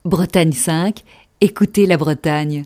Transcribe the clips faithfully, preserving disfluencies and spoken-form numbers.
Bretagne cinq, écoutez la Bretagne.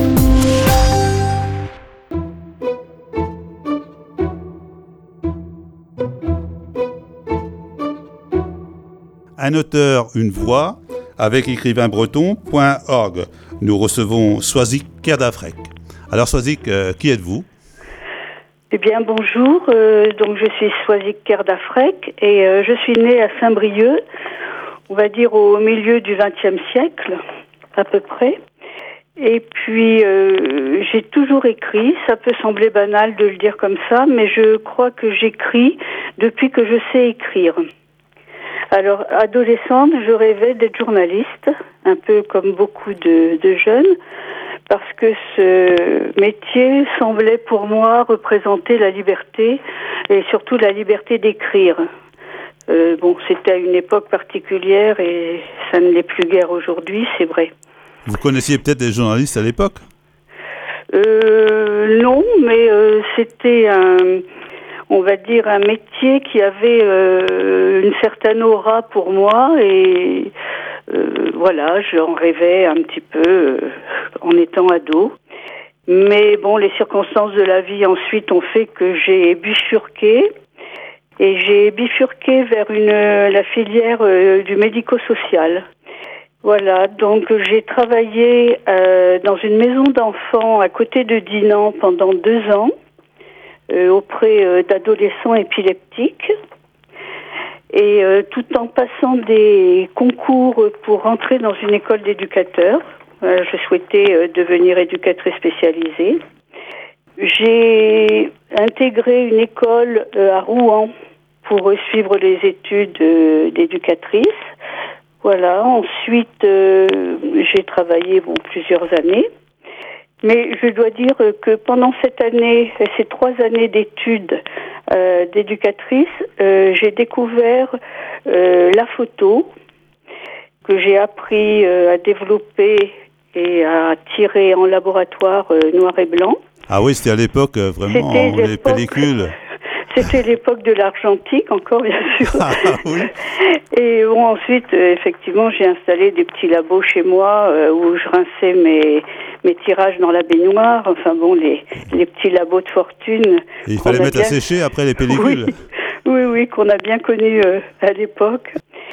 Un auteur, une voix, avec écrivain breton point org. Nous recevons Swazik Kerdafrek. Alors Swazik, euh, qui êtes-vous ? Eh bien bonjour, euh, donc je suis Swazik Kerdafrek et euh, je suis née à Saint-Brieuc, on va dire au milieu du vingtième siècle, à peu près. Et puis euh, j'ai toujours écrit, ça peut sembler banal de le dire comme ça, mais je crois que j'écris depuis que je sais écrire. Alors, adolescente, je rêvais d'être journaliste, un peu comme beaucoup de, de jeunes, parce que ce métier semblait pour moi représenter la liberté, et surtout la liberté d'écrire. Euh, bon, c'était à une époque particulière, et ça ne l'est plus guère aujourd'hui, c'est vrai. Vous connaissiez peut-être des journalistes à l'époque ? Euh, non, mais euh, c'était un... on va dire un métier qui avait euh, une certaine aura pour moi et euh, voilà, j'en rêvais un petit peu euh, en étant ado. Mais bon, les circonstances de la vie ensuite ont fait que j'ai bifurqué et j'ai bifurqué vers une la filière euh, du médico-social. Voilà, donc j'ai travaillé euh, dans une maison d'enfants à côté de Dinan pendant deux ans. Euh, auprès euh, d'adolescents épileptiques et euh, tout en passant des concours pour rentrer dans une école d'éducateurs. Euh, je souhaitais euh, devenir éducatrice spécialisée. J'ai intégré une école euh, à Rouen pour euh, suivre les études euh, d'éducatrice. Voilà. Ensuite, euh, j'ai travaillé bon plusieurs années. Mais je dois dire que pendant cette année, ces trois années d'études euh, d'éducatrice, euh, j'ai découvert euh, la photo, que j'ai appris euh, à développer et à tirer en laboratoire euh, noir et blanc. Ah oui, c'était à l'époque, euh, vraiment, c'était les pellicules. C'était l'époque de l'argentique encore, bien sûr. Ah oui. Et bon, ensuite, euh, effectivement, j'ai installé des petits labos chez moi euh, où je rinçais mes, mes tirages dans la baignoire. Enfin bon, les, les petits labos de fortune. Et il fallait mettre bien... à sécher après les pellicules. Oui, oui, oui, qu'on a bien connu euh, à l'époque.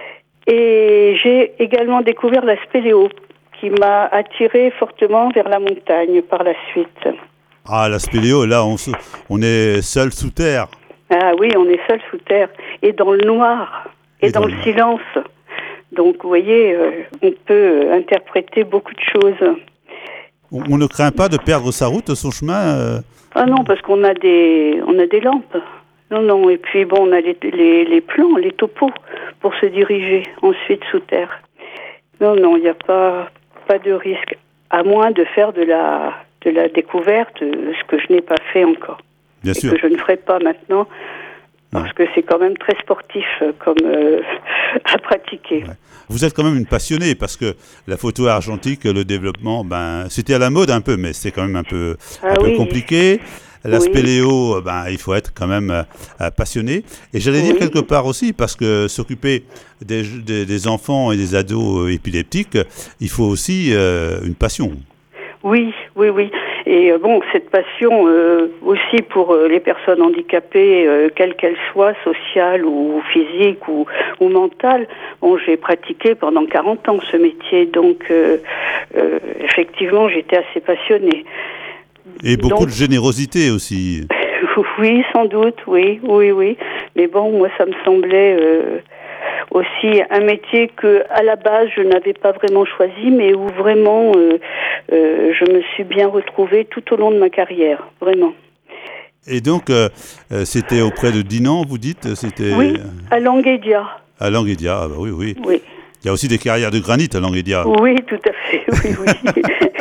Et j'ai également découvert la spéléo, qui m'a attirée fortement vers la montagne par la suite. Ah, la spéléo, là, on, se, on est seul sous terre. Ah oui, on est seul sous terre, et dans le noir, et, et dans, dans le silence. Donc, vous voyez, euh, on peut interpréter beaucoup de choses. On, on ne craint pas de perdre sa route, son chemin euh... Ah non, parce qu'on a des, on a des lampes. Non, non, et puis bon, on a les, les, les plans, les topos, pour se diriger ensuite sous terre. Non, non, il n'y a pas, pas de risque, à moins de faire de la, de la découverte, ce que je n'ai pas fait encore. Bien et sûr. Que je ne ferai pas maintenant, parce ouais. que c'est quand même très sportif comme euh, à pratiquer. Ouais. Vous êtes quand même une passionnée, parce que la photo argentique, le développement, ben, c'était à la mode un peu, mais c'est quand même un peu, ah, un oui. peu compliqué. La oui. spéléo, ben, il faut être quand même euh, passionné. Et j'allais oui. dire quelque part aussi, parce que s'occuper des, des, des enfants et des ados épileptiques, il faut aussi euh, une passion. Oui, oui, oui. Et euh, bon, cette passion euh, aussi pour euh, les personnes handicapées, euh, quelles qu'elles soient, sociales ou physiques ou, ou mentales. Bon, j'ai pratiqué pendant quarante ans ce métier, donc euh, euh, effectivement, j'étais assez passionnée. Et beaucoup donc, de générosité aussi. Oui, sans doute, oui, oui, oui. Mais bon, moi, ça me semblait euh, aussi un métier que, à la base, je n'avais pas vraiment choisi, mais où vraiment, euh, euh, je me suis bien retrouvée tout au long de ma carrière, vraiment. Et donc, euh, c'était auprès de Dinan, vous dites c'était... Oui, à Languédia. À Languédia, ah bah oui, oui. Oui. Il y a aussi des carrières de granit à Languédia. Oui, tout à fait, oui, oui.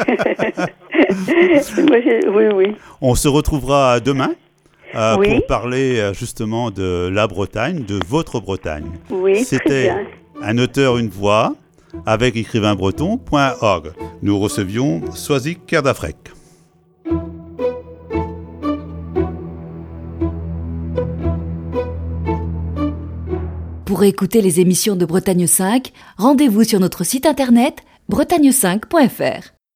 oui, oui. On se retrouvera demain euh, oui. pour parler justement de la Bretagne, de votre Bretagne. Oui, c'était très bien. Un auteur, une voix, avec écrivain breton point org. Nous recevions Swazik Kerdafrek. Pour écouter les émissions de Bretagne cinq, rendez-vous sur notre site internet bretagne cinq point f r.